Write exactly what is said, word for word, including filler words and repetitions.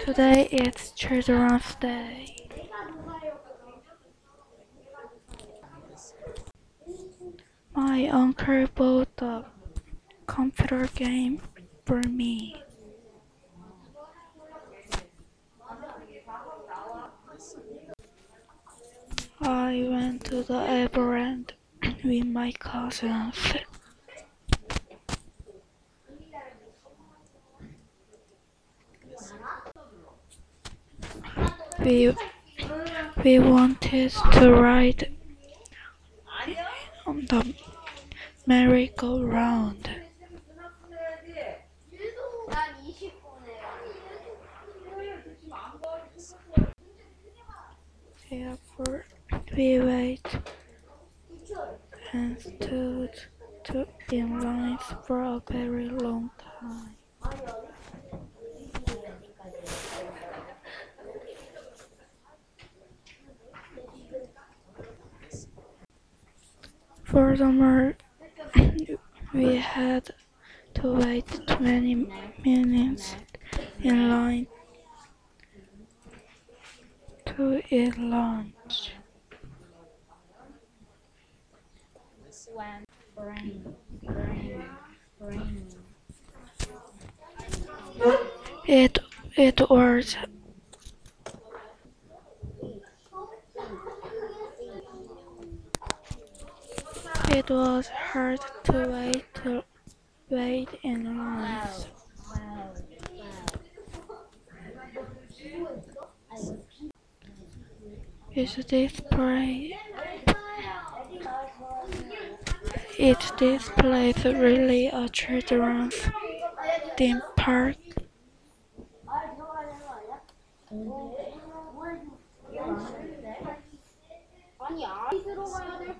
Today is Children's Day. My uncle bought a computer game for me. I went to the Everend with my cousins. We, we wanted to ride on the merry-go-round. Therefore, we waited and stood to in lines for a very long time. Furthermore, we had to wait twenty minutes in line to eat lunch. It it was it was hard to wait to wait in lines. Is display is this place really a children's theme park?